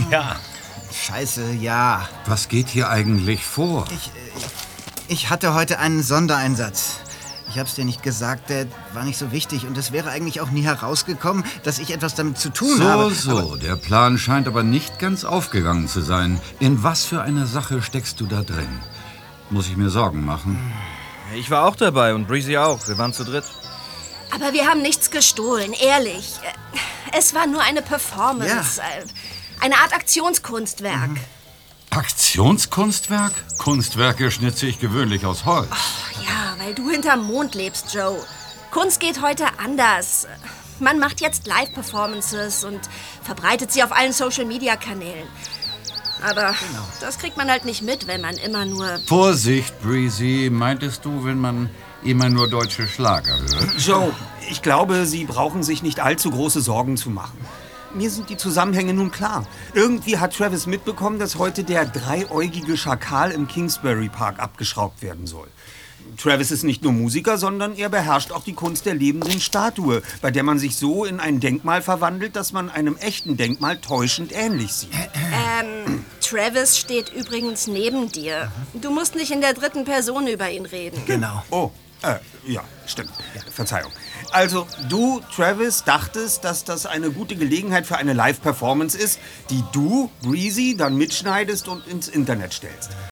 Ja. Scheiße, ja. Was geht hier eigentlich vor? Ich hatte heute einen Sondereinsatz. Ich hab's dir nicht gesagt, der war nicht so wichtig. Und es wäre eigentlich auch nie herausgekommen, dass ich etwas damit zu tun habe. So, der Plan scheint aber nicht ganz aufgegangen zu sein. In was für einer Sache steckst du da drin? Muss ich mir Sorgen machen? Ich war auch dabei und Breezy auch. Wir waren zu dritt. Aber wir haben nichts gestohlen, ehrlich. Es war nur eine Performance. Ja. Eine Art Aktionskunstwerk. Aktionskunstwerk? Kunstwerke schnitze ich gewöhnlich aus Holz. Ja, weil du hinterm Mond lebst, Joe. Kunst geht heute anders. Man macht jetzt Live-Performances und verbreitet sie auf allen Social-Media-Kanälen. Aber das kriegt man halt nicht mit, wenn man immer nur... Vorsicht, Breezy. Meintest du, wenn man immer nur deutsche Schlager hört? Joe, ich glaube, Sie brauchen sich nicht allzu große Sorgen zu machen. Mir sind die Zusammenhänge nun klar. Irgendwie hat Travis mitbekommen, dass heute der dreieugige Schakal im Kingsbury Park abgeschraubt werden soll. Travis ist nicht nur Musiker, sondern er beherrscht auch die Kunst der lebenden Statue, bei der man sich so in ein Denkmal verwandelt, dass man einem echten Denkmal täuschend ähnlich sieht. Travis steht übrigens neben dir. Du musst nicht in der dritten Person über ihn reden. Genau. Oh, ja, stimmt. Verzeihung. Also, du, Travis, dachtest, dass das eine gute Gelegenheit für eine Live-Performance ist, die du, Breezy, dann mitschneidest und ins Internet stellst.